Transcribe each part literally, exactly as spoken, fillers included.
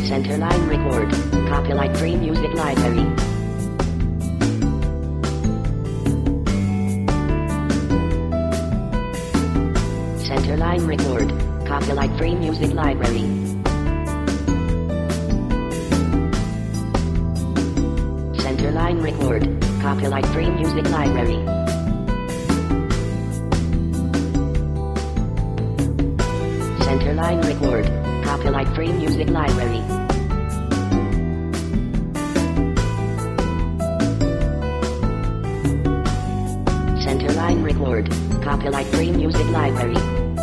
Centerline Record. Copyright Free Music Library. Centerline Record. Copyright Free Music Library. Centerline Record. Copyright Free Music Library. Centerline Record. Copyright Free Music Library. Centerline Record. Copyright Free Music Library.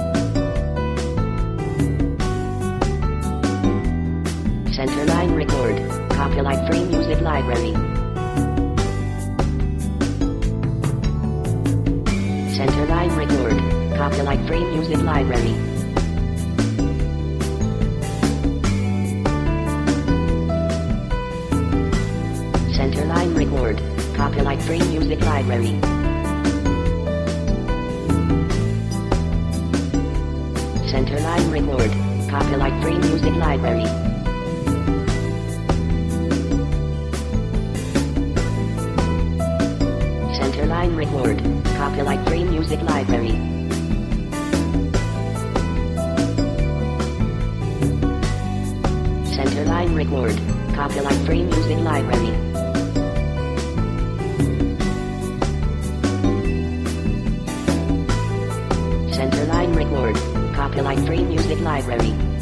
Centerline Record. Copyright Free Music Library. Centerline Record. Copyright Free Music Library. Centerline Record. Copyright Free Music Library. Centerline Record. Copyright Free Music Library. Centerline Record. Copyright Free Music Library. Centerline Record. Copyright Free Music Library. Centerline Record. Copyright Free Music Library.